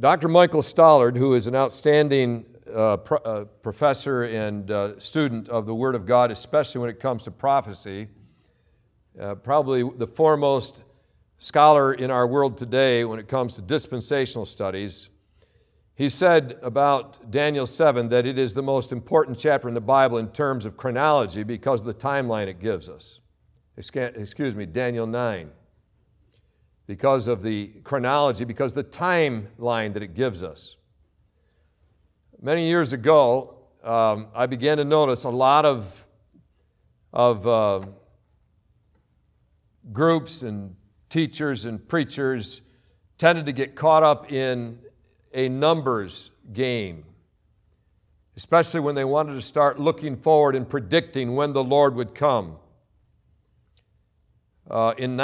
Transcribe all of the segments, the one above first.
Dr. Michael Stollard, who is an outstanding professor and student of the Word of God, especially when it comes to prophecy, probably the foremost scholar in our world today when it comes to dispensational studies, he said about Daniel 7 that it is the most important chapter in the Bible in terms of chronology because of the timeline it gives us. Daniel 9. Because of the chronology, because of the timeline that it gives us. Many years ago, I began to notice a lot of groups and teachers and preachers tended to get caught up in a numbers game, especially when they wanted to start looking forward and predicting when the Lord would come. In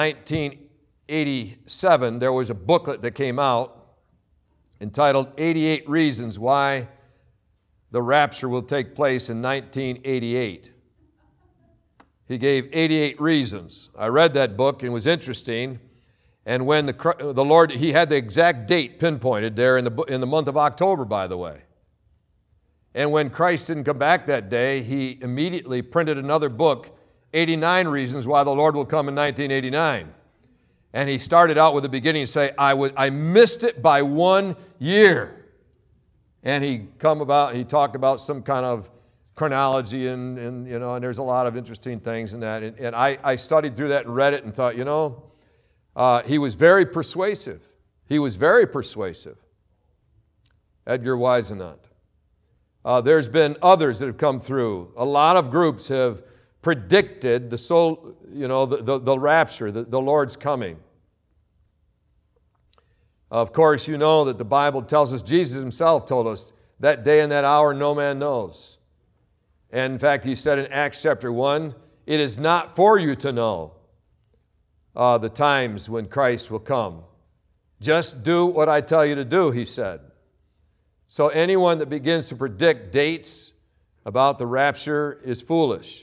1987, there was a booklet that came out entitled 88 Reasons Why the Rapture Will Take Place in 1988. He gave 88 reasons. I read that book and it was interesting. And when the Lord, he had the exact date pinpointed there in the month of October, by the way. And when Christ didn't come back that day, he immediately printed another book, 89 Reasons Why the Lord Will Come in 1989. And he started out with the beginning and say, I missed it by 1 year. And he talked about some kind of chronology and there's a lot of interesting things in that. And I studied through that and read it and thought, he was very persuasive. He was very persuasive. Edgar Whisenant. There's been others that have come through. A lot of groups have predicted the rapture, the Lord's coming. Of course, you know that the Bible tells us, Jesus himself told us, that day and that hour no man knows. And in fact, he said in Acts chapter 1, it is not for you to know the times when Christ will come. Just do what I tell you to do, he said. So anyone that begins to predict dates about the rapture is foolish.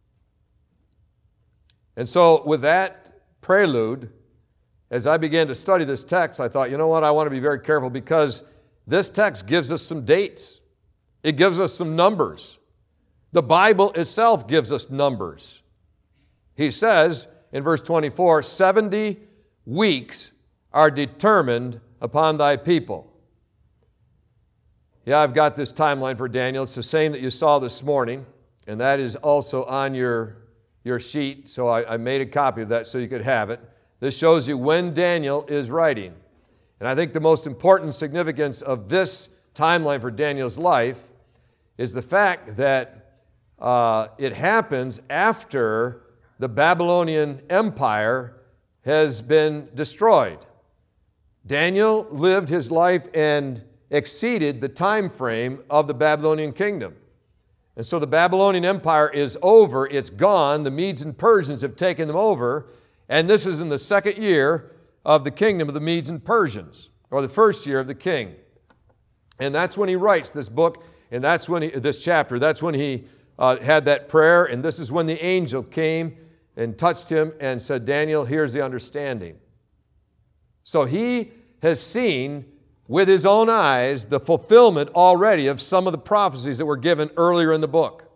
And so with that prelude, as I began to study this text, I thought, I want to be very careful because this text gives us some dates. It gives us some numbers. The Bible itself gives us numbers. He says in verse 24, 70 weeks are determined upon thy people. Yeah, I've got this timeline for Daniel. It's the same that you saw this morning, and that is also on your sheet, so I made a copy of that so you could have it. This shows you when Daniel is writing. And I think the most important significance of this timeline for Daniel's life is the fact that it happens after the Babylonian Empire has been destroyed. Daniel lived his life and exceeded the time frame of the Babylonian kingdom. And so the Babylonian Empire is over, it's gone, the Medes and Persians have taken them over, and this is in the second year of the kingdom of the Medes and Persians, or the first year of the king. And that's when he writes this book, and that's when this chapter, that's when he had that prayer, and this is when the angel came and touched him and said, Daniel, here's the understanding. So he has seen with his own eyes the fulfillment already of some of the prophecies that were given earlier in the book.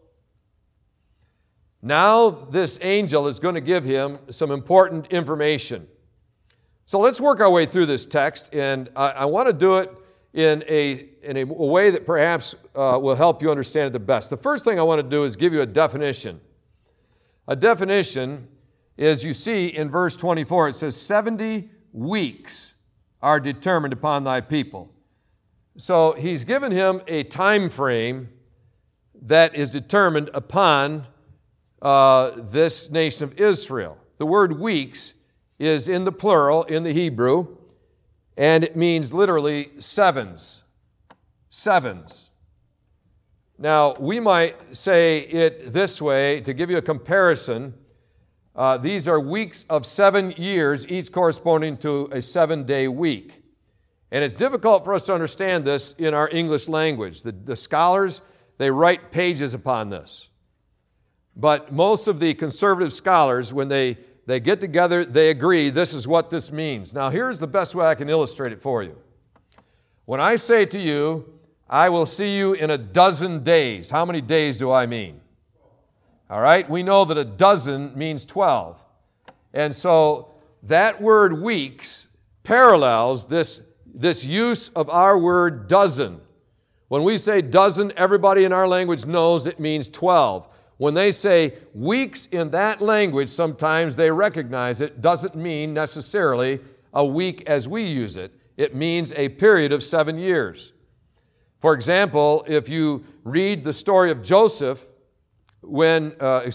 Now this angel is going to give him some important information. So let's work our way through this text, and I want to do it in a way that perhaps will help you understand it the best. The first thing I want to do is give you a definition. A definition is, you see in verse 24, it says 70 weeks are determined upon thy people. So he's given him a time frame that is determined upon this nation of Israel. The word weeks is in the plural in the Hebrew, and it means literally sevens. Sevens. Now, we might say it this way to give you a comparison. These are weeks of 7 years, each corresponding to a 7-day week. And it's difficult for us to understand this in our English language. The scholars, they write pages upon this. But most of the conservative scholars, when they get together, they agree this is what this means. Now, here's the best way I can illustrate it for you. When I say to you, I will see you in a dozen days, how many days do I mean? All right, we know that a dozen means 12. And so that word weeks parallels this use of our word dozen. When we say dozen, everybody in our language knows it means 12. When they say weeks in that language, sometimes they recognize it doesn't mean necessarily a week as we use it. It means a period of 7 years. For example, if you read the story of Joseph, when,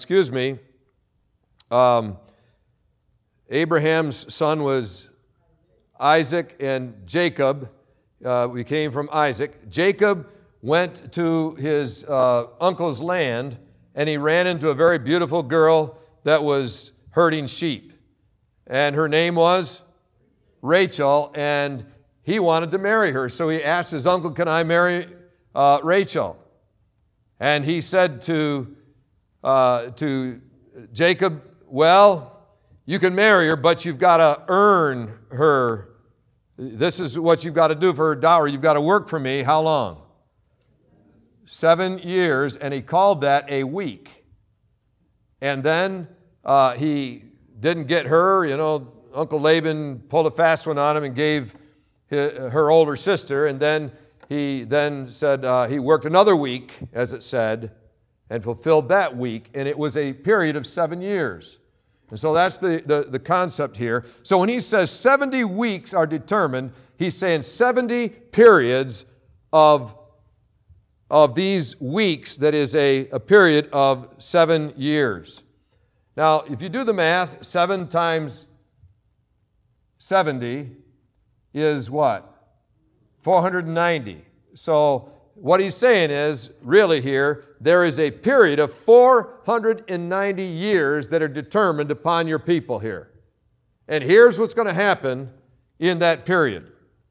Abraham's son was Isaac, and Jacob, we came from Isaac. Jacob went to his uncle's land, and he ran into a very beautiful girl that was herding sheep. And her name was Rachel, and he wanted to marry her. So he asked his uncle, can I marry Rachel? And he said to Jacob, well, you can marry her, but you've got to earn her. This is what you've got to do for her dowry. You've got to work for me. How long? 7 years, and he called that a week. And then he didn't get her. You know, Uncle Laban pulled a fast one on him and gave her older sister, and then he said he worked another week, as it said, and fulfilled that week, and it was a period of 7 years. And so that's the concept here. So when he says 70 weeks are determined, he's saying 70 periods of these weeks, that is a period of 7 years. Now, if you do the math, 7 times 70 is what? 490. So what he's saying is, really here, there is a period of 490 years that are determined upon your people here. And here's what's going to happen in that period.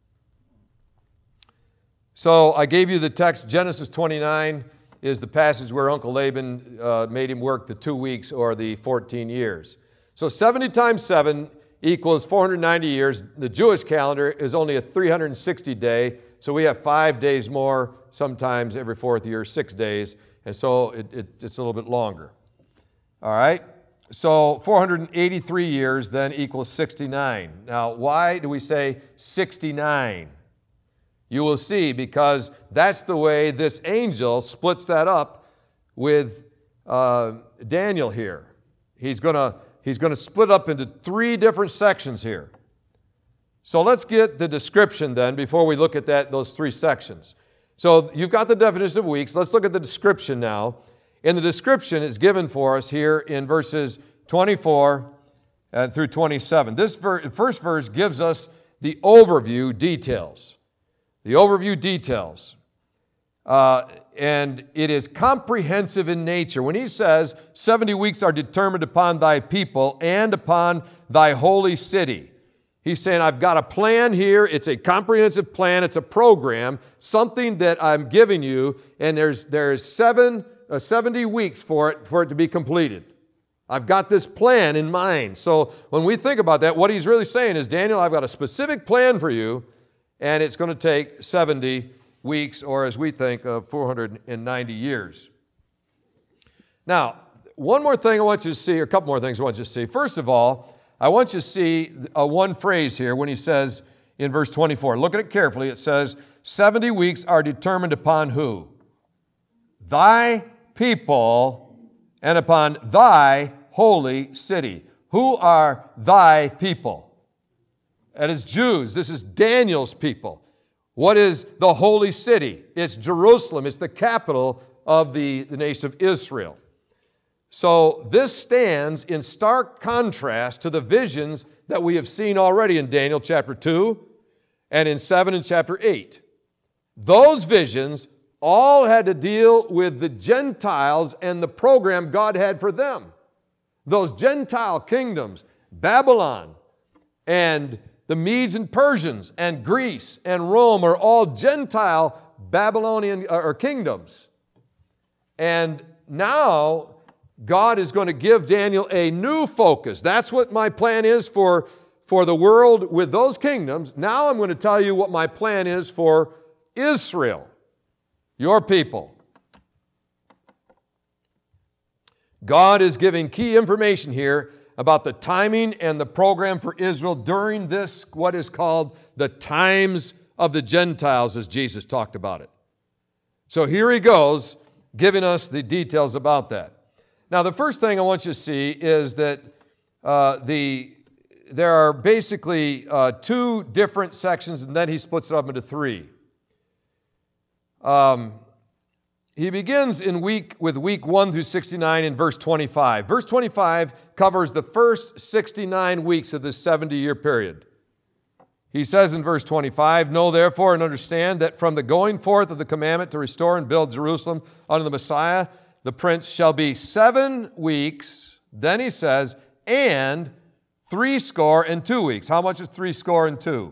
So I gave you the text. Genesis 29 is the passage where Uncle Laban made him work the 2 weeks or the 14 years. So 70 times 7 equals 490 years. The Jewish calendar is only a 360 day, so we have 5 days more, sometimes every fourth year, 6 days, and so it's a little bit longer. All right? So 483 years then equals 69. Now, why do we say 69? You will see, because that's the way this angel splits that up with Daniel here. He's going to split up into 3 different sections here. So let's get the description then before we look at those 3 sections. So you've got the definition of weeks. Let's look at the description now. And the description is given for us here in verses 24 through 27. This first verse gives us the overview details. The overview details. And it is comprehensive in nature. When he says, 70 weeks are determined upon thy people and upon thy holy city. He's saying, I've got a plan here. It's a comprehensive plan. It's a program, something that I'm giving you, and there's 70 weeks for it to be completed. I've got this plan in mind. So when we think about that, what he's really saying is, Daniel, I've got a specific plan for you, and it's going to take 70 weeks, or as we think, 490 years. Now, one more thing I want you to see, or a couple more things I want you to see. First of all, I want you to see one phrase here when he says in verse 24. Look at it carefully. It says, 70 weeks are determined upon who? Thy people and upon thy holy city. Who are thy people? That is Jews. This is Daniel's people. What is the holy city? It's Jerusalem. It's the capital of the nation of Israel. So this stands in stark contrast to the visions that we have seen already in Daniel chapter 2 and in 7 and chapter 8. Those visions all had to deal with the Gentiles and the program God had for them. Those Gentile kingdoms, Babylon and the Medes and Persians and Greece and Rome, are all Gentile Babylonian or kingdoms. And now God is going to give Daniel a new focus. That's what my plan is for the world with those kingdoms. Now I'm going to tell you what my plan is for Israel, your people. God is giving key information here about the timing and the program for Israel during this, what is called the times of the Gentiles, as Jesus talked about it. So here he goes, giving us the details about that. Now, the first thing I want you to see is that there are basically two different sections, and then he splits it up into three. He begins with week 1 through 69 in verse 25. Verse 25 covers the first 69 weeks of this 70-year period. He says in verse 25, "Know therefore and understand that from the going forth of the commandment to restore and build Jerusalem unto the Messiah, the Prince, shall be 7 weeks." Then he says, "and 62 weeks." How much is 62?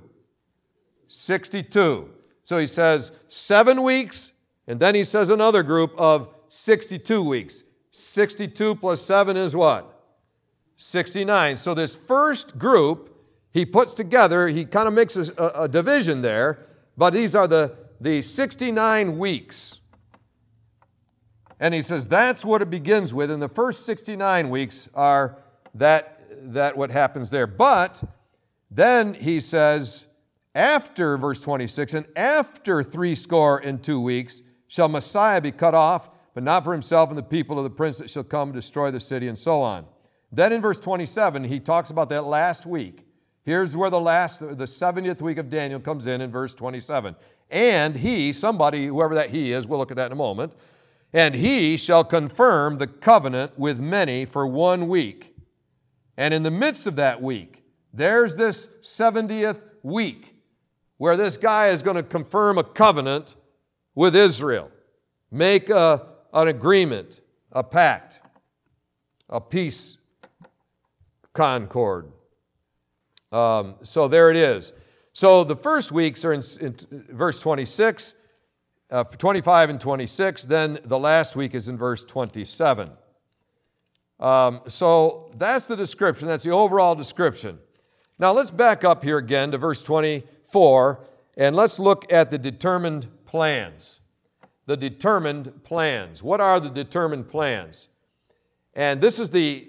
62. So he says 7 weeks, and then he says another group of 62 weeks. 62 plus 7 is what? 69. So this first group, he puts together, he kind of makes a division there, but these are the 69 weeks. And he says that's what it begins with, and the first 69 weeks are that what happens there. But then he says, after verse 26, "and after 62 weeks shall Messiah be cut off, but not for himself and the people of the prince that shall come and destroy the city," and so on. Then in verse 27, he talks about that last week. Here's where the 70th week of Daniel comes in verse 27. "And he," somebody, whoever that he is, we'll look at that in a moment, "and he shall confirm the covenant with many for 1 week. And in the midst of that week, there's this 70th week where this guy is going to confirm a covenant with Israel, make an agreement, a pact, a peace concord." So there it is. So the first weeks are in verse 26, 25 and 26. Then the last week is in verse 27. So that's the description. That's the overall description. Now let's back up here again to verse 24, and let's look at the determined plans. The determined plans. What are the determined plans? And this is the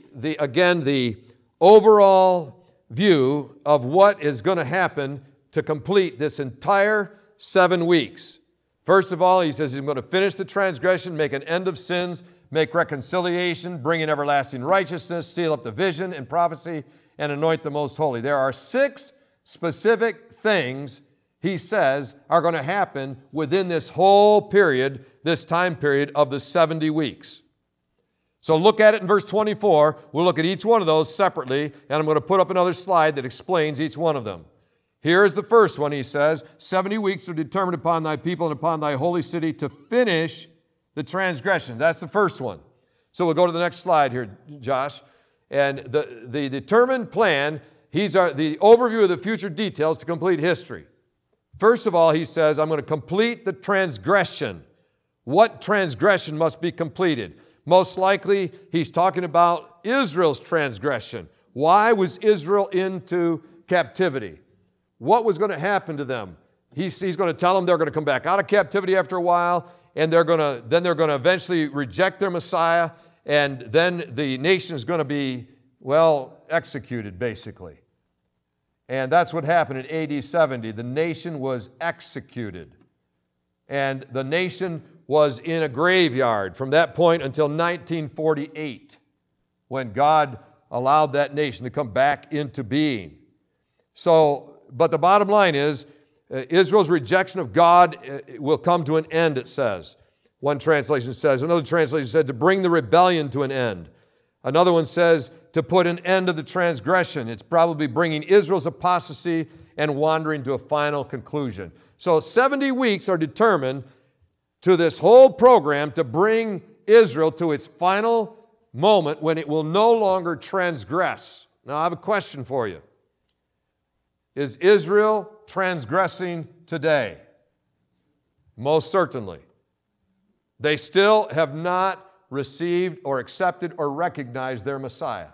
overall view of what is going to happen to complete this entire 7 weeks. First of all, he says he's going to finish the transgression, make an end of sins, make reconciliation, bring in everlasting righteousness, seal up the vision and prophecy, and anoint the most holy. There are 6 specific things, he says, are going to happen within this whole period, this time period of the 70 weeks. So look at it in verse 24. We'll look at each one of those separately, and I'm going to put up another slide that explains each one of them. Here is the first one, he says, 70 weeks are determined upon thy people and upon thy holy city to finish the transgression. That's the first one. So we'll go to the next slide here, Josh. And the determined plan, the overview of the future details to complete history. First of all, he says, I'm going to complete the transgression. What transgression must be completed? Most likely, he's talking about Israel's transgression. Why was Israel into captivity? What was going to happen to them? He's going to tell them they're going to come back out of captivity after a while, and they're going to eventually reject their Messiah, and then the nation is going to be, executed, basically. And that's what happened in AD 70. The nation was executed. And the nation was in a graveyard from that point until 1948, when God allowed that nation to come back into being. But the bottom line is, Israel's rejection of God will come to an end, it says. One translation says. Another translation said to bring the rebellion to an end. Another one says to put an end to the transgression. It's probably bringing Israel's apostasy and wandering to a final conclusion. So 70 weeks are determined to this whole program to bring Israel to its final moment when it will no longer transgress. Now, I have a question for you. Is Israel transgressing today? Most certainly. They still have not received or accepted or recognized their Messiah.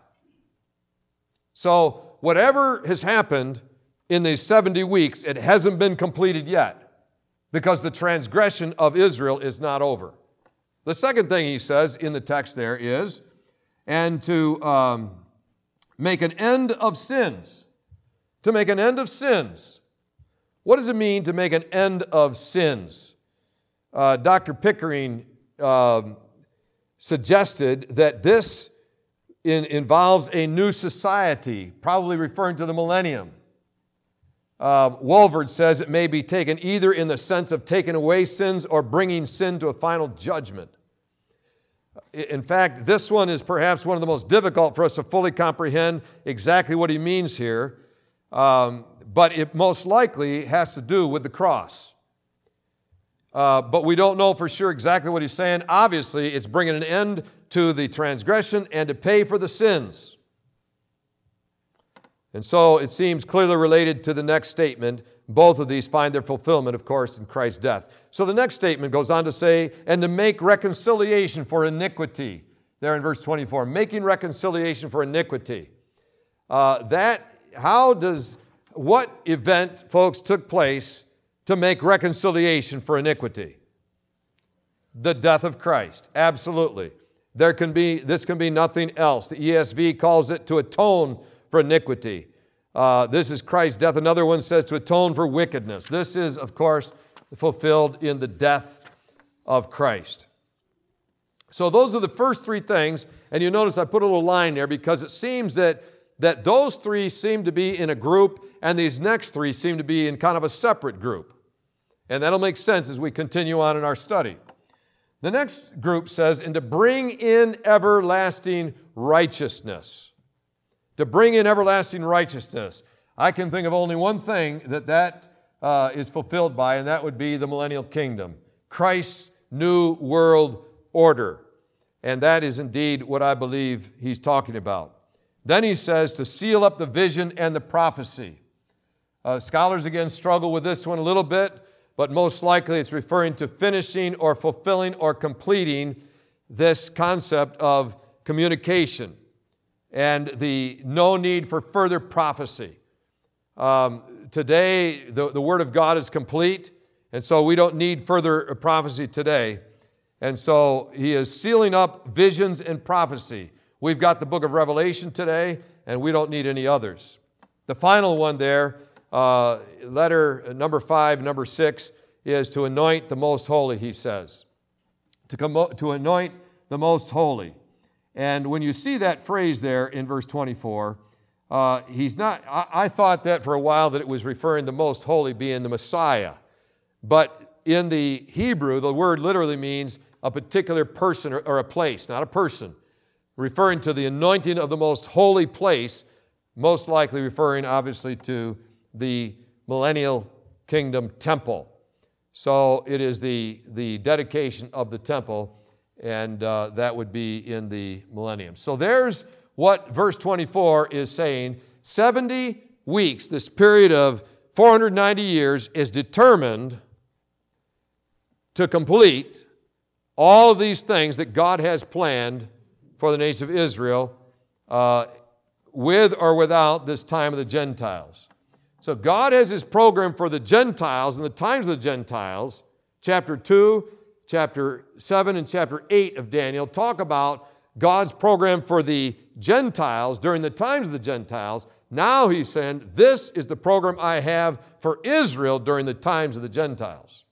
So whatever has happened in these 70 weeks, it hasn't been completed yet. because the transgression of Israel is not over. The second thing he says in the text there is, and to make an end of sins. To make an end of sins. What does it mean to make an end of sins? Dr. Pickering suggested that this involves a new society, probably referring to the millennium. Walvoord says it may be taken either in the sense of taking away sins or bringing sin to a final judgment. In fact, this one is perhaps one of the most difficult for us to fully comprehend exactly what he means here, but it most likely has to do with the cross. But we don't know for sure exactly what he's saying. Obviously, it's bringing an end to the transgression and to pay for the sins. And so it seems clearly related to the next statement. Both of these find their fulfillment, of course, in Christ's death. So the next statement goes on to say, and to make reconciliation for iniquity. There in verse 24, making reconciliation for iniquity. What event, folks, took place to make reconciliation for iniquity? The death of Christ. Absolutely. This can be nothing else. The ESV calls it to atone for iniquity. This is Christ's death. Another one says to atone for wickedness. This is, of course, fulfilled in the death of Christ. So those are the first three things, and you notice I put a little line there because it seems that those three seem to be in a group, and these next three seem to be in kind of a separate group. And that'll make sense as we continue on in our study. The next group says, and to bring in everlasting righteousness. To bring in everlasting righteousness. I can think of only one thing that is fulfilled by, and that would be the millennial kingdom. Christ's new world order. And that is indeed what I believe he's talking about. Then he says to seal up the vision and the prophecy. Scholars again struggle with this one a little bit, but most likely it's referring to finishing or fulfilling or completing this concept of communication and the no need for further prophecy. Today, the Word of God is complete, and so we don't need further prophecy today. And so he is sealing up visions and prophecy. We've got the book of Revelation today, and we don't need any others. The final one there, letter number 5, number 6, is to anoint the most holy, he says. To anoint the most holy. And when you see that phrase there in verse 24, I thought that for a while that it was referring to the most holy being the Messiah. But in the Hebrew, the word literally means a particular person or a place, not a person. Referring to the anointing of the most holy place, most likely referring obviously to the millennial kingdom temple. So it is the dedication of the temple, and that would be in the millennium. So there's what verse 24 is saying. 70 weeks, this period of 490 years, is determined to complete all of these things that God has planned for the nation of Israel, with or without this time of the Gentiles. So God has his program for the Gentiles and the times of the Gentiles. Chapter 2, chapter 7, and chapter 8 of Daniel talk about God's program for the Gentiles during the times of the Gentiles. Now he's saying, this is the program I have for Israel during the times of the Gentiles.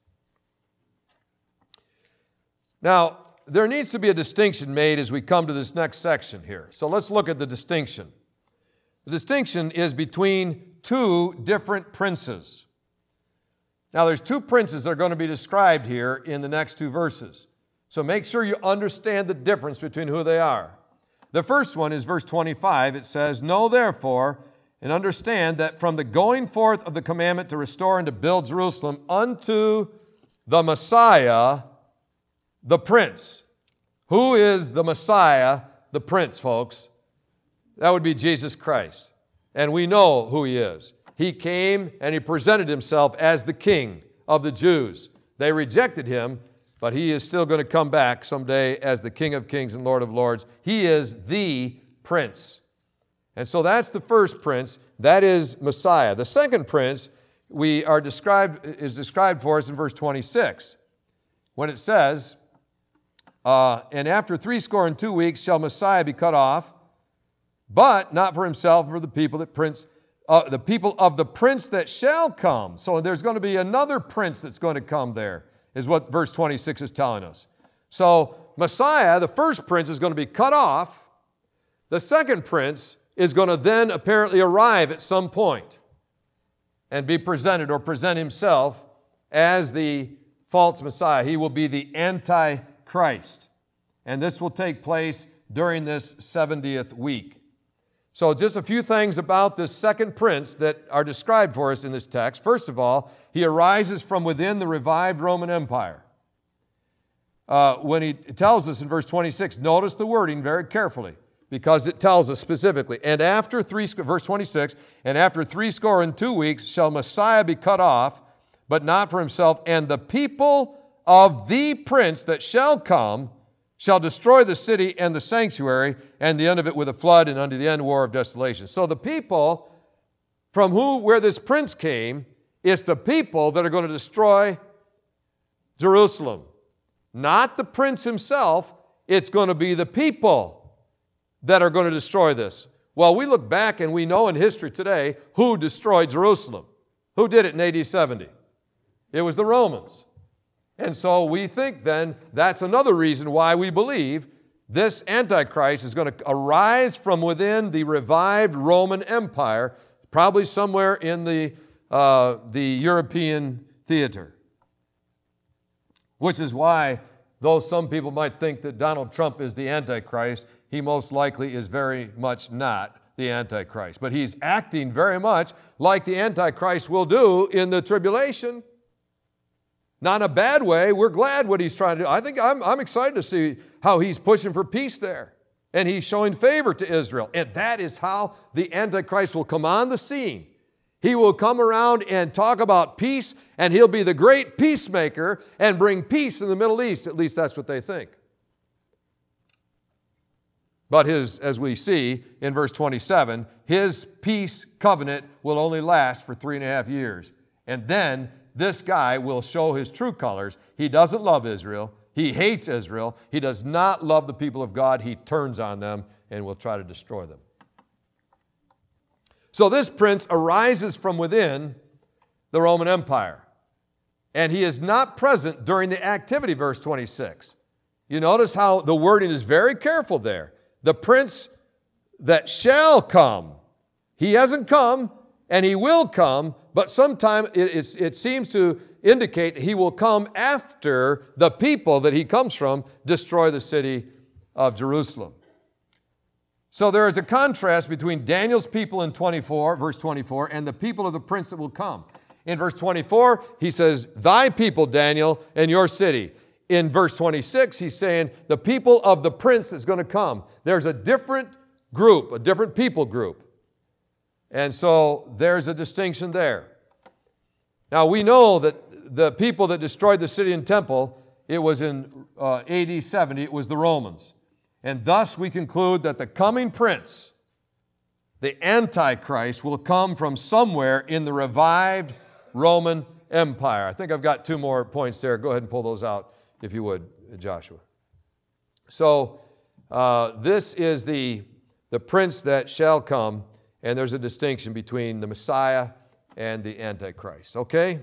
Now, there needs to be a distinction made as we come to this next section here. So let's look at the distinction. The distinction is between two different princes. Now, there's two princes that are going to be described here in the next two verses. So make sure you understand the difference between who they are. The first one is verse 25. It says, "Know therefore and understand that from the going forth of the commandment to restore and to build Jerusalem unto the Messiah, the Prince." Who is the Messiah, the Prince, folks? That would be Jesus Christ. And we know who he is. He came and he presented himself as the King of the Jews. They rejected him, but he is still going to come back someday as the King of Kings and Lord of Lords. He is the Prince. And so that's the first prince. That is Messiah. The second prince is described for us in verse 26, when it says, and after 62 weeks shall Messiah be cut off, but not for himself, but for the people of the prince that shall come. So there's going to be another prince that's going to come there, is what verse 26 is telling us. So Messiah, the first prince, is going to be cut off. The second prince is going to then apparently arrive at some point and be presented or present himself as the false Messiah. He will be the Antichrist. And this will take place during this 70th week. So just a few things about this second prince that are described for us in this text. First of all, he arises from within the revived Roman Empire. When he tells us in verse 26, notice the wording very carefully, because it tells us specifically, verse 26, and after 62 weeks shall Messiah be cut off, but not for himself, and the people of the prince that shall come shall destroy the city and the sanctuary, and the end of it with a flood, and unto the end war of desolation. So the people from where this prince came is the people that are going to destroy Jerusalem. Not the prince himself, it's going to be the people that are going to destroy this. Well, we look back and we know in history today who destroyed Jerusalem. Who did it in AD 70? It was the Romans. And so we think then that's another reason why we believe this Antichrist is going to arise from within the revived Roman Empire, probably somewhere in the European theater. Which is why, though some people might think that Donald Trump is the Antichrist, he most likely is very much not the Antichrist. But he's acting very much like the Antichrist will do in the tribulation. Not in a bad way. We're glad what he's trying to do. I think I'm excited to see how he's pushing for peace there. And he's showing favor to Israel. And that is how the Antichrist will come on the scene. He will come around and talk about peace, and he'll be the great peacemaker and bring peace in the Middle East. At least that's what they think. But as we see in verse 27, his peace covenant will only last for 3.5 years. And then this guy will show his true colors. He doesn't love Israel. He hates Israel. He does not love the people of God. He turns on them and will try to destroy them. So this prince arises from within the Roman Empire. And he is not present during the activity, verse 26. You notice how the wording is very careful there. The prince that shall come. He hasn't come, and he will come, but sometime it seems to indicate that he will come after the people that he comes from destroy the city of Jerusalem. So there is a contrast between Daniel's people in verse 24, and the people of the prince that will come. In verse 24, he says, thy people, Daniel, and your city. In verse 26, he's saying, the people of the prince that's going to come. There's a different group, a different people group. And so there's a distinction there. Now we know that the people that destroyed the city and temple, it was in AD 70, it was the Romans. And thus we conclude that the coming prince, the Antichrist, will come from somewhere in the revived Roman Empire. I think I've got 2 more points there. Go ahead and pull those out, if you would, Joshua. So this is the prince that shall come, and there's a distinction between the Messiah and the Antichrist. Okay?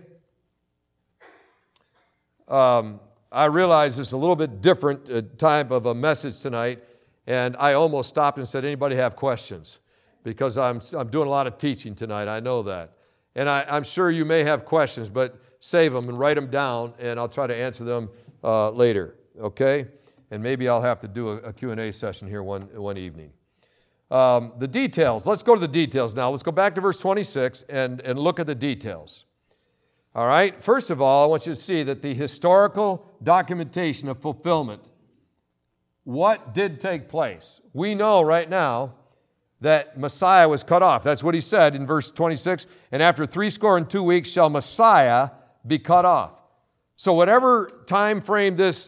I realize it's a little bit different type of a message tonight, and I almost stopped and said, anybody have questions? Because I'm doing a lot of teaching tonight, I know that. And I'm sure you may have questions, but save them and write them down, and I'll try to answer them later, okay? And maybe I'll have to do a Q&A session here one evening. The details, let's go to the details now. Let's go back to verse 26 and look at the details. All right, first of all, I want you to see that the historical documentation of fulfillment, what did take place? We know right now that Messiah was cut off. That's what he said in verse 26, and after 62 weeks shall Messiah be cut off. So whatever time frame this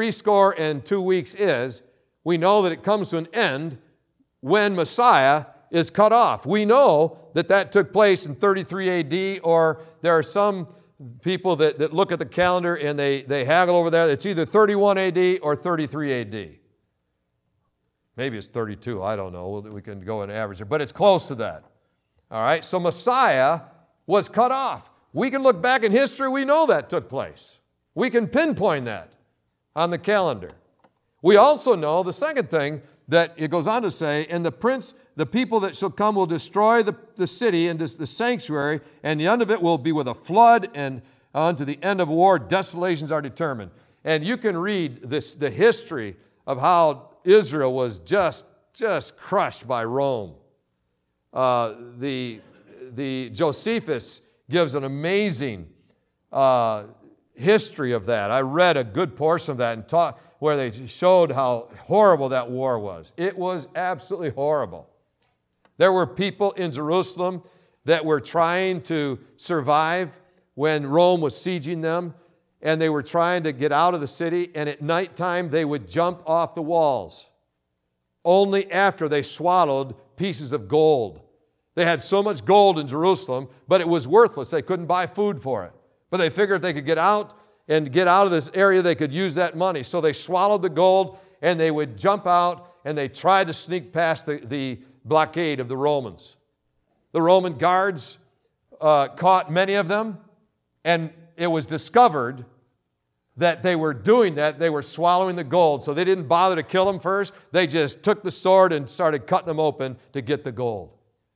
62 weeks is, we know that it comes to an end when Messiah is cut off. We know that that took place in 33 AD, or there are some people that look at the calendar and they haggle over that. It's either 31 AD or 33 AD. Maybe it's 32, I don't know. We can go and average it, but it's close to that. All right, so Messiah was cut off. We can look back in history, we know that took place. We can pinpoint that on the calendar. We also know the second thing that it goes on to say, and the people that shall come will destroy the city and the sanctuary, and the end of it will be with a flood, and unto the end of war, desolations are determined. And you can read the history of how Israel was just crushed by Rome. The Josephus gives an amazing history of that. I read a good portion of that and where they showed how horrible that war was. It was absolutely horrible. There were people in Jerusalem that were trying to survive when Rome was sieging them, and they were trying to get out of the city, and at nighttime they would jump off the walls only after they swallowed pieces of gold. They had so much gold in Jerusalem, but it was worthless. They couldn't buy food for it. But they figured if they could get out of this area, they could use that money. So they swallowed the gold, and they would jump out, and they tried to sneak past the blockade of the Romans. The Roman guards caught many of them, and it was discovered that they were doing that. They were swallowing the gold, so they didn't bother to kill them first. They just took the sword and started cutting them open to get the gold.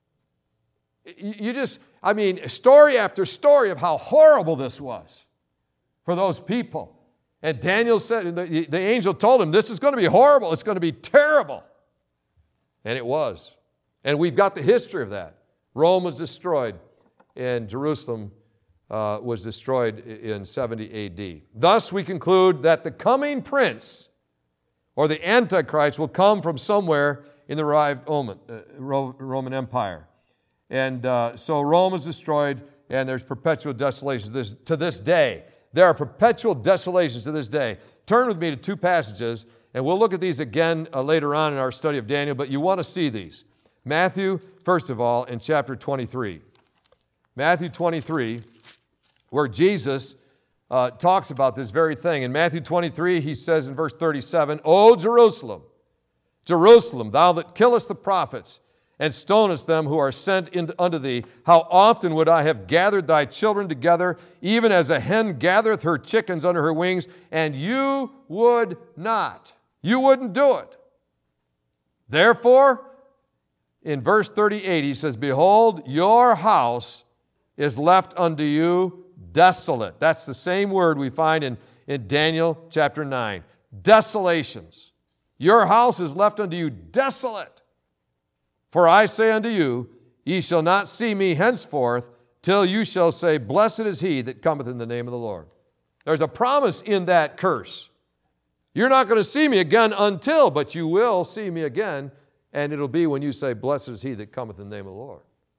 Story after story of how horrible this was for those people. And Daniel said, the angel told him, this is going to be horrible. It's going to be terrible. And it was. And we've got the history of that. Rome was destroyed, and Jerusalem was destroyed in 70 AD. Thus, we conclude that the coming prince, or the Antichrist, will come from somewhere in the revived Roman Empire. And so Rome is destroyed, and there's perpetual desolation to this day. There are perpetual desolations to this day. Turn with me to two passages, and we'll look at these again later on in our study of Daniel, but you want to see these. Matthew, first of all, in chapter 23. Matthew 23, where Jesus talks about this very thing. In Matthew 23, he says in verse 37, O Jerusalem, Jerusalem, thou that killest the prophets, and stonest them who are sent unto thee, how often would I have gathered thy children together, even as a hen gathereth her chickens under her wings, and you would not. You wouldn't do it. Therefore, in verse 38, he says, Behold, your house is left unto you desolate. That's the same word we find in Daniel chapter 9. Desolations. Your house is left unto you desolate. For I say unto you, ye shall not see me henceforth, till you shall say, Blessed is he that cometh in the name of the Lord. There's a promise in that curse. You're not going to see me again until, but you will see me again, and it'll be when you say, Blessed is he that cometh in the name of the Lord.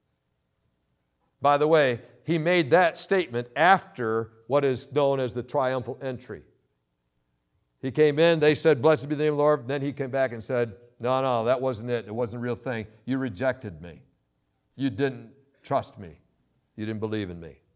By the way, he made that statement after what is known as the triumphal entry. He came in, they said, Blessed be the name of the Lord. Then he came back and said, No, that wasn't it. It wasn't a real thing. You rejected me. You didn't trust me. You didn't believe in me.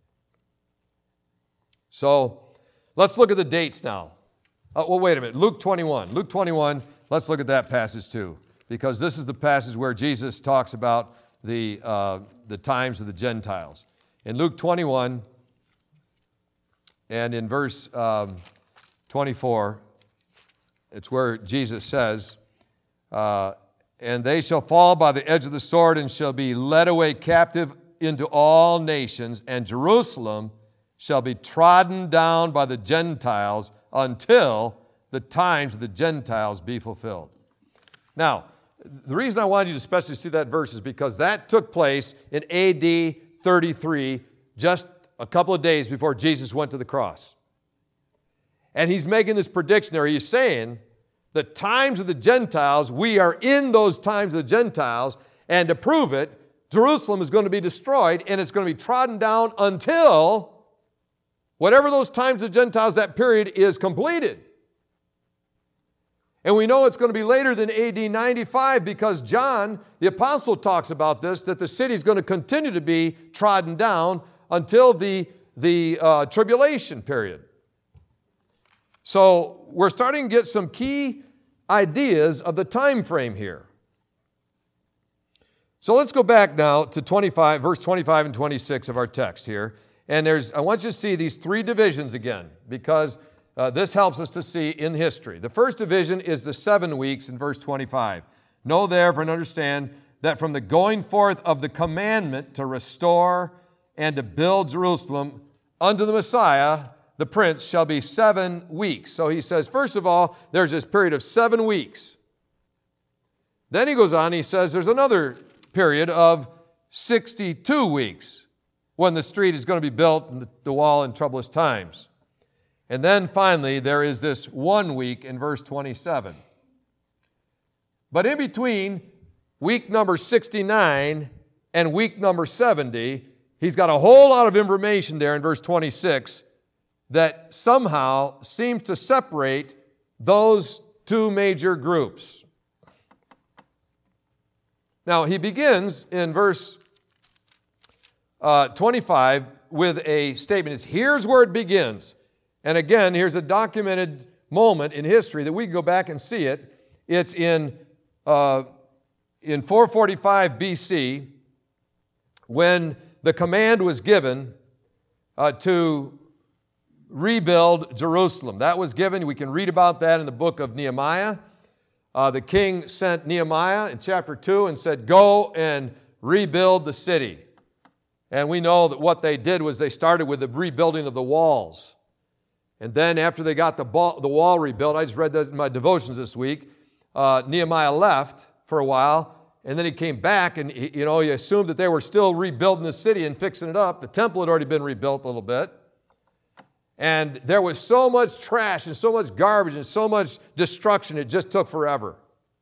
So let's look at the dates now. Wait a minute. Luke 21. Luke 21, let's look at that passage too, because this is the passage where Jesus talks about the times of the Gentiles. In Luke 21 and in verse 24, it's where Jesus says, and they shall fall by the edge of the sword and shall be led away captive into all nations, and Jerusalem shall be trodden down by the Gentiles until the times of the Gentiles be fulfilled. Now, the reason I wanted you to especially see that verse is because that took place in AD 33, just a couple of days before Jesus went to the cross. And he's making this prediction, or he's saying, the times of the Gentiles, we are in those times of the Gentiles, and to prove it, Jerusalem is going to be destroyed, and it's going to be trodden down until whatever those times of the Gentiles, that period is completed. And we know it's going to be later than AD 95 because John, the apostle, talks about this, that the city is going to continue to be trodden down until the tribulation period. So we're starting to get some key ideas of the time frame here. So let's go back now to verse 25 and 26 of our text here. And I want you to see these three divisions again, because this helps us to see in history. The first division is the 7 weeks in verse 25. Know therefore and understand that from the going forth of the commandment to restore and to build Jerusalem unto the Messiah, the Prince, shall be 7 weeks. So he says, first of all, there's this period of 7 weeks. Then he goes on, he says there's another period of 62 weeks when the street is going to be built and the wall in troublous times. And then finally, there is this 1 week in verse 27. But in between week number 69 and week number 70, he's got a whole lot of information there in verse 26 that somehow seems to separate those two major groups. Now, he begins in verse 25 with a statement. Here's where it begins. And again, here's a documented moment in history that we can go back and see it. It's in 445 BC when the command was given to rebuild Jerusalem. That was given. We can read about that in the book of Nehemiah. The king sent Nehemiah in chapter 2 and said, go and rebuild the city. And we know that what they did was they started with the rebuilding of the walls. And then after they got the wall rebuilt, I just read that in my devotions this week, Nehemiah left for a while, and then he came back, and he assumed that they were still rebuilding the city and fixing it up. The temple had already been rebuilt a little bit. And there was so much trash and so much garbage and so much destruction, it just took forever.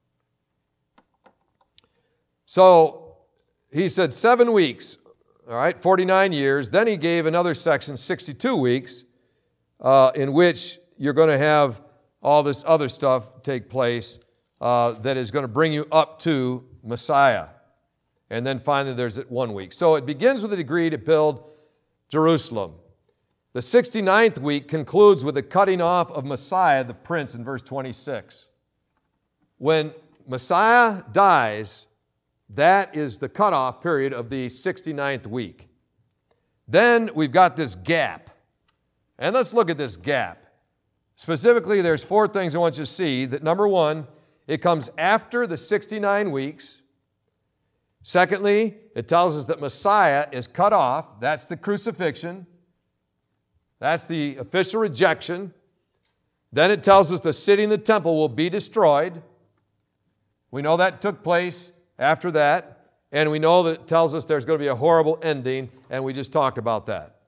So he said 7 weeks, all right, 49 years. Then he gave another section, 62 weeks, in which you're going to have all this other stuff take place that is going to bring you up to Messiah. And then finally there's 1 week. So it begins with a decree to build Jerusalem. The 69th week concludes with the cutting off of Messiah, the Prince, in verse 26. When Messiah dies, that is the cutoff period of the 69th week. Then we've got this gap. And let's look at this gap. Specifically, there's 4 things I want you to see. That number 1, it comes after the 69 weeks. Secondly, it tells us that Messiah is cut off. That's the crucifixion. That's the official rejection. Then it tells us the city and the temple will be destroyed. We know that took place after that. And we know that it tells us there's going to be a horrible ending, and we just talked about that.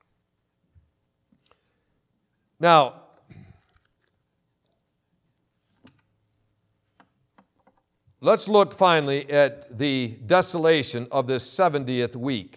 Now, let's look finally at the desolation of this 70th week.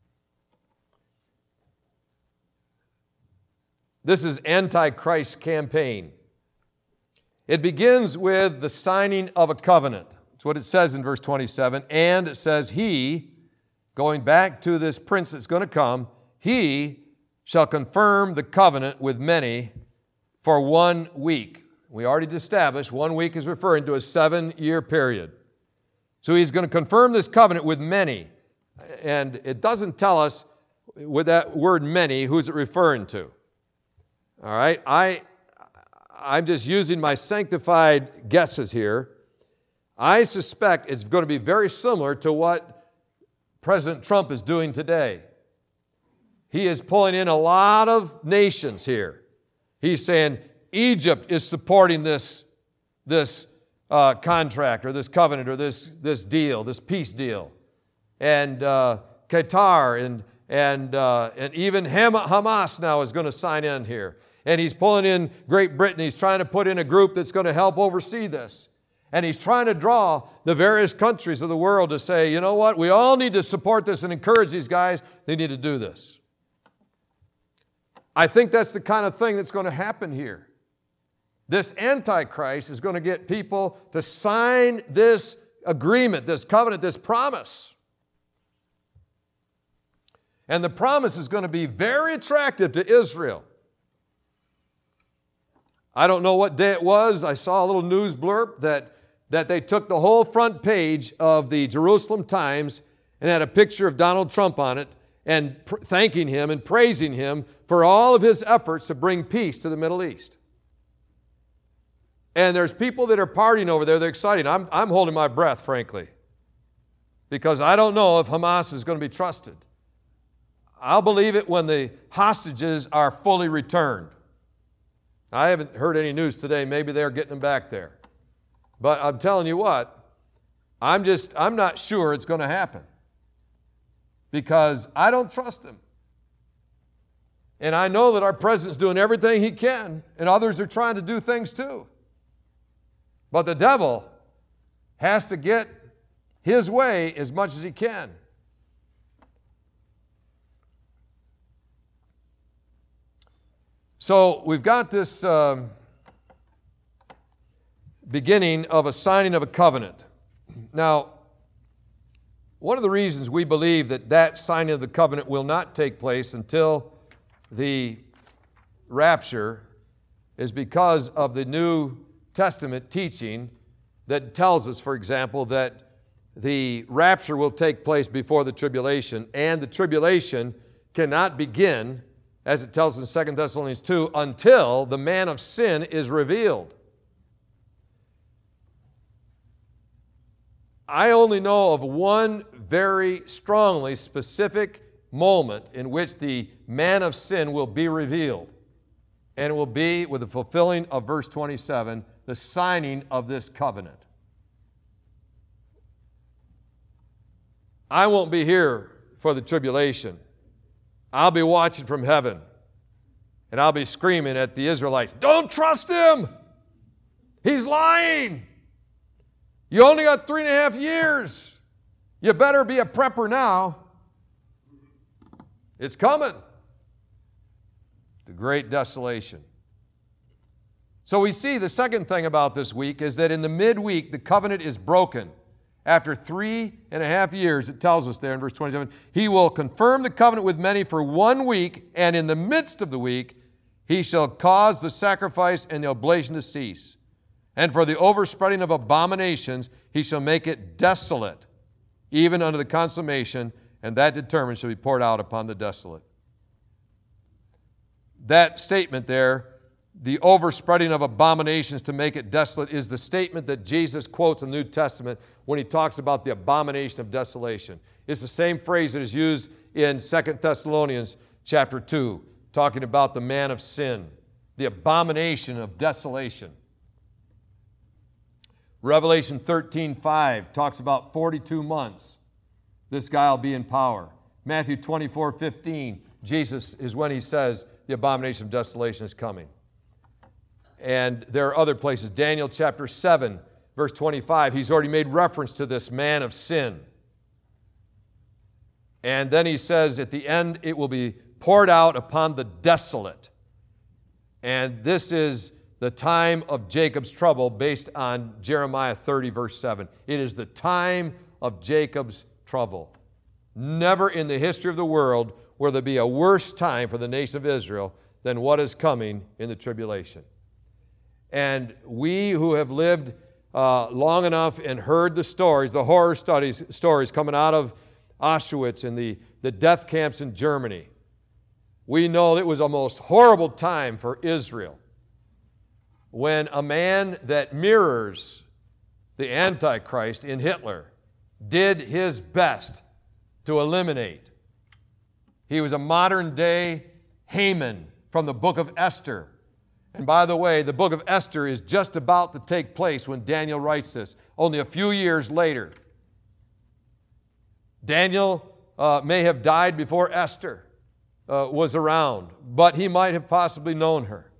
This is Antichrist's campaign. It begins with the signing of a covenant. That's what it says in verse 27. And it says, he, going back to this prince that's going to come, he shall confirm the covenant with many for 1 week. We already established 1 week is referring to a 7-year period. So he's going to confirm this covenant with many. And it doesn't tell us with that word many, who's it referring to. All right, I'm just using my sanctified guesses here. I suspect it's going to be very similar to what President Trump is doing today. He is pulling in a lot of nations here. He's saying Egypt is supporting this contract or this covenant or this deal, this peace deal, and Qatar and even Hamas now is going to sign in here. And he's pulling in Great Britain. He's trying to put in a group that's going to help oversee this. And he's trying to draw the various countries of the world to say, you know what, we all need to support this and encourage these guys. They need to do this. I think that's the kind of thing that's going to happen here. This Antichrist is going to get people to sign this agreement, this covenant, this promise. And the promise is going to be very attractive to Israel. I don't know what day it was. I saw a little news blurb that they took the whole front page of the Jerusalem Times and had a picture of Donald Trump on it and thanking him and praising him for all of his efforts to bring peace to the Middle East. And there's people that are partying over there. They're excited. I'm holding my breath, frankly, because I don't know if Hamas is going to be trusted. I'll believe it when the hostages are fully returned. I haven't heard any news today. Maybe they're getting them back there. But I'm telling you what, I'm not sure it's going to happen because I don't trust them. And I know that our president's doing everything he can, and others are trying to do things too. But the devil has to get his way as much as he can. So we've got this beginning of a signing of a covenant. Now, one of the reasons we believe that signing of the covenant will not take place until the rapture is because of the New Testament teaching that tells us, for example, that the rapture will take place before the tribulation, and the tribulation cannot begin, as it tells in 2 Thessalonians 2, until the man of sin is revealed. I only know of one very strongly specific moment in which the man of sin will be revealed, and it will be with the fulfilling of verse 27, the signing of this covenant. I won't be here for the tribulation. I'll be watching from heaven, and I'll be screaming at the Israelites, "Don't trust him! He's lying! You only got 3.5 years. You better be a prepper now. It's coming." The great desolation. So we see the second thing about this week is that in the midweek, the covenant is broken. After 3.5 years, it tells us there in verse 27, he will confirm the covenant with many for 1 week, and in the midst of the week, he shall cause the sacrifice and the oblation to cease. And for the overspreading of abominations, he shall make it desolate, even unto the consummation, and that determined shall be poured out upon the desolate. That statement there, the overspreading of abominations to make it desolate, is the statement that Jesus quotes in the New Testament when he talks about the abomination of desolation. It's the same phrase that is used in 2 Thessalonians chapter 2, talking about the man of sin, the abomination of desolation. Revelation 13:5 talks about 42 months. This guy will be in power. Matthew 24:15, Jesus is when he says the abomination of desolation is coming. And there are other places. Daniel chapter 7, verse 25, he's already made reference to this man of sin. And then he says at the end, it will be poured out upon the desolate. And this is the time of Jacob's trouble based on Jeremiah 30, verse 7. It is the time of Jacob's trouble. Never in the history of the world will there be a worse time for the nation of Israel than what is coming in the tribulation. And we who have lived long enough and heard the stories, the horror stories coming out of Auschwitz and the death camps in Germany, we know it was a most horrible time for Israel when a man that mirrors the Antichrist in Hitler did his best to eliminate. He was a modern-day Haman from the book of Esther. And by the way, the book of Esther is just about to take place when Daniel writes this, only a few years later. Daniel may have died before Esther was around, but he might have possibly known her.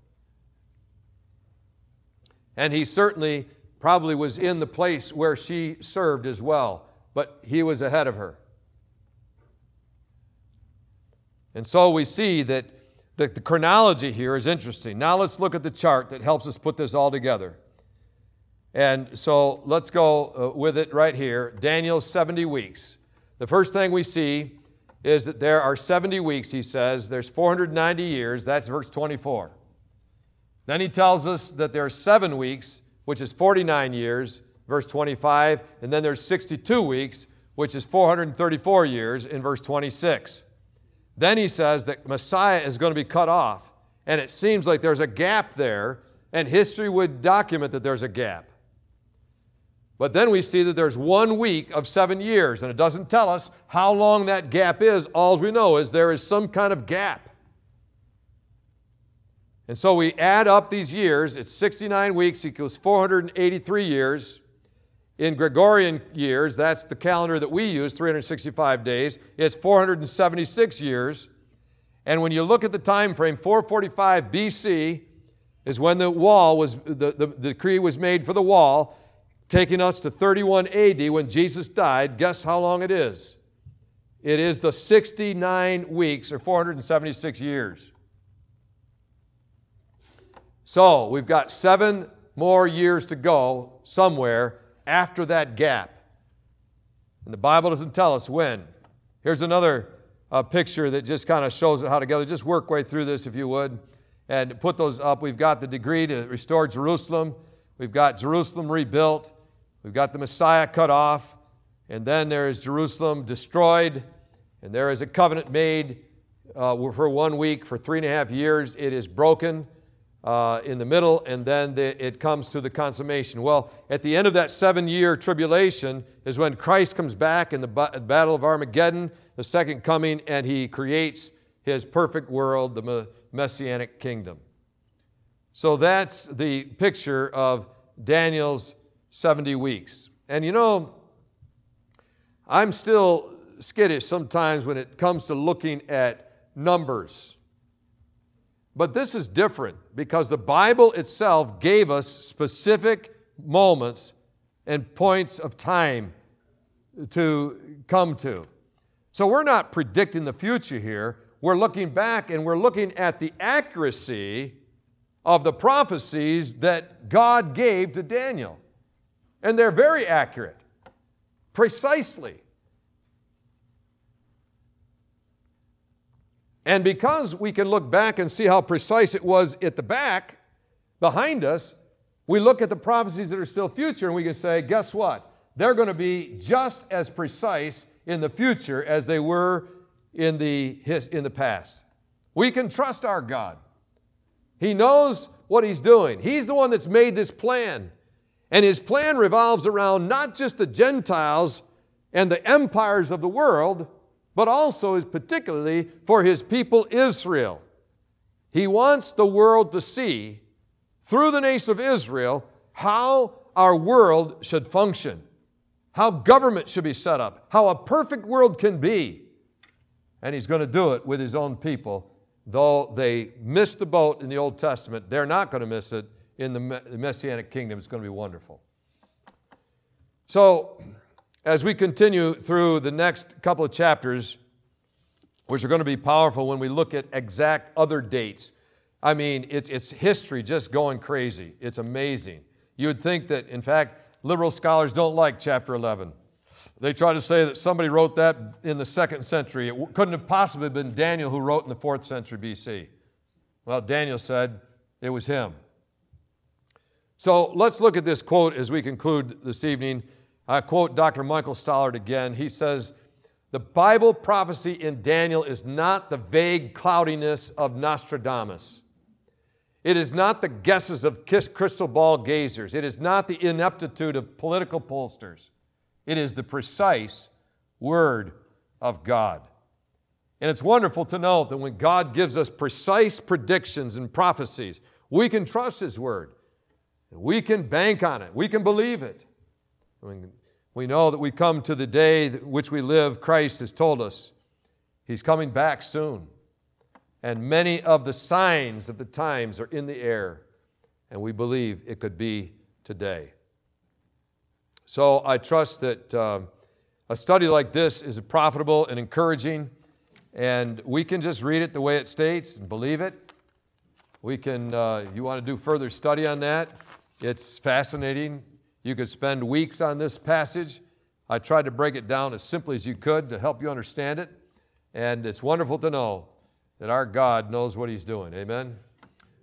And he certainly probably was in the place where she served as well, but he was ahead of her. And so we see that The chronology here is interesting. Now let's look at the chart that helps us put this all together. And so let's go with it right here. Daniel's 70 weeks. The first thing we see is that there are 70 weeks, he says. There's 490 years. That's verse 24. Then he tells us that there are 7 weeks, which is 49 years, verse 25. And then there's 62 weeks, which is 434 years, in verse 26. Then he says that Messiah is going to be cut off. And it seems like there's a gap there, and history would document that there's a gap. But then we see that there's 1 week of 7 years, and it doesn't tell us how long that gap is. All we know is there is some kind of gap. And so we add up these years. It's 69 weeks equals 483 years. In Gregorian years, that's the calendar that we use, 365 days, it's 476 years. And when you look at the time frame, 445 BC is when the wall was, the decree was made for the wall, taking us to 31 AD when Jesus died. Guess how long it is? It is the 69 weeks, or 476 years. So we've got 7 more years to go somewhere after that gap. And the Bible doesn't tell us when. Here's another picture that just kind of shows it how together. Just work way through this if you would. And put those up. We've got the decree to restore Jerusalem. We've got Jerusalem rebuilt. We've got the Messiah cut off. And then there is Jerusalem destroyed. And there is a covenant made for 1 week, for 3.5 years. It is broken in the middle, and then it comes to the consummation. Well, at the end of that 7-year tribulation is when Christ comes back in the battle of Armageddon, the second coming, and he creates his perfect world, the Messianic kingdom. So that's the picture of Daniel's 70 weeks. And you know, I'm still skittish sometimes when it comes to looking at numbers. But this is different because the Bible itself gave us specific moments and points of time to come to. So we're not predicting the future here. We're looking back and we're looking at the accuracy of the prophecies that God gave to Daniel. And they're very accurate, precisely. And because we can look back and see how precise it was at the back, behind us, we look at the prophecies that are still future and we can say, guess what? They're going to be just as precise in the future as they were in the past. We can trust our God. He knows what He's doing. He's the one that's made this plan. And His plan revolves around not just the Gentiles and the empires of the world, but also is particularly for His people Israel. He wants the world to see, through the nation of Israel, how our world should function, how government should be set up, how a perfect world can be. And He's going to do it with His own people. Though they missed the boat in the Old Testament, they're not going to miss it in the Messianic kingdom. It's going to be wonderful. So, as we continue through the next couple of chapters, which are going to be powerful when we look at exact other dates, I mean, it's history just going crazy. It's amazing. You would think that, in fact, liberal scholars don't like chapter 11. They try to say that somebody wrote that in the 2nd century. It couldn't have possibly been Daniel who wrote in the 4th century BC. Well, Daniel said it was him. So let's look at this quote as we conclude this evening. I quote Dr. Michael Stollard again. He says, "The Bible prophecy in Daniel is not the vague cloudiness of Nostradamus. It is not the guesses of crystal ball gazers. It is not the ineptitude of political pollsters. It is the precise Word of God." And it's wonderful to note that when God gives us precise predictions and prophecies, we can trust His Word. We can bank on it. We can believe it. We know that we come to the day which we live. Christ has told us He's coming back soon. And many of the signs of the times are in the air. And we believe it could be today. So I trust that a study like this is profitable and encouraging. And we can just read it the way it states and believe it. We can, you want to do further study on that, it's fascinating. You could spend weeks on this passage. I tried to break it down as simply as you could to help you understand it. And it's wonderful to know that our God knows what He's doing. Amen?